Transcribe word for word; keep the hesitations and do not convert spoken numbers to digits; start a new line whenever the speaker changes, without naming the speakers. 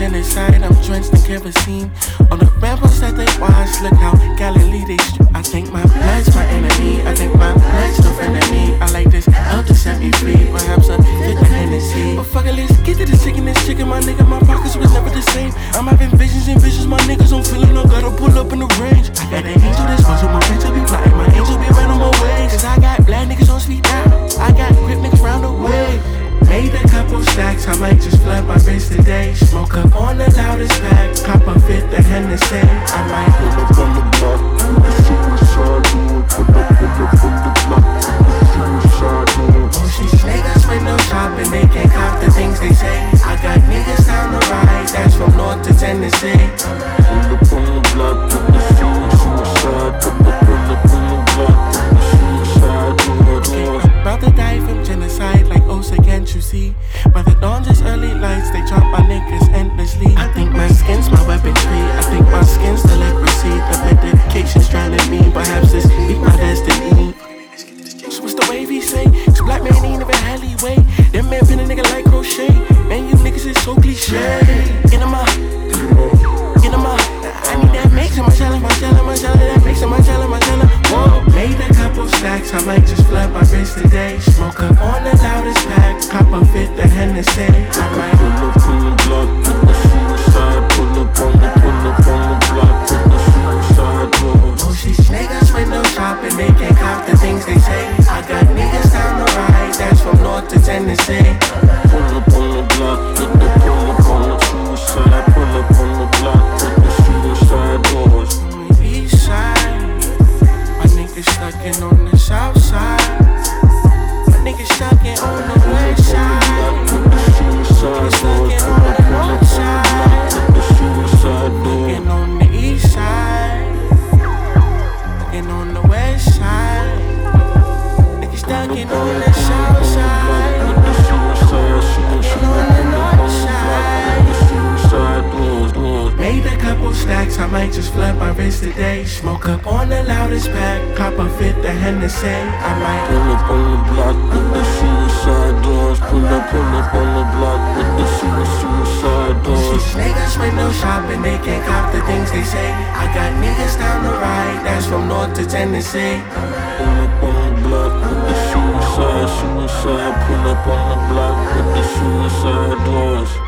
genocide, I'm drenched in kerosene. On the ramparts that they watch, look how Galilee they strip. I think my blood's my enemy, I think my blood's no friend of me. I like this hell to set me free, perhaps a fit the Hennessy. But fuck it, let's get to the sick and this chicken, my nigga, my pockets was never the same. I'm having visions and visions, my niggas don't feel it, no gotta pull up in the range. I got an angel that's supposed to my angel be flying, my angel be right on my way. Cause I got black niggas on speed down, I got grip niggas round the way. Made a couple stacks, I might just flood my wrist today. Smoke up on the loudest pack, cop a fit the Hennessy. I might pull up on the block, the suicide door. Pull up, pull up on the block, the suicide door. Oh, these niggas with no shopping, they can't cop the things they say. I got niggas down the ride, that's from North to Tennessee. Pull up on the block, put the suicide. Pull up, pull up on the block, the suicide door. About to die from genocide, like Osa, can't you see? By the dawn, just early lights, they chop my niggas endlessly. I think my skin's my weaponry, I think my skin's the leprosy. The medication's drowning me, perhaps this be my destiny. So what's the wave he say? Cause black man ain't never had leeway. Them man pin a nigga like crochet. Man, you niggas is so cliche. Get him up, get him up. I need that mix in my challenge, my challenge, my challenge. That mix in my challenge, my challenge. Whoa, made a couple stacks, I might just flood my wrist today. Smoke up on the loudest pack, cop a fit the Hennessy. I might pull up on the block, put the suicide. Pull up on the, pull up on the block, put the suicide doors. Oh, these niggas with no shopping, they can't cop the things they say. I got niggas down the ride, that's from North to Tennessee. Pull up on the block, put the pull up on the suicide. Pull up on the block, put the suicide doors. On the east side, my niggas stuck in on the south side. My niggas stuck in on the west side. Niggas stuck in on the north side. Looking on the east side. Looking on the west side. Niggas stuck in on the south side. Looking on the north side. Made a couple stacks, I might just flood my wrist today. Smoke up on the loudest pack, cop a fit the Hennessy. I might pull up on the block with the suicide doors. Pull up, pull up on the block with the suicide doors. These niggas with no shopping, they can't cop the things they say. I got niggas down the ride, that's from North to Tennessee. Pull up on the block with the suicide, suicide. Pull up on the block with the suicide doors.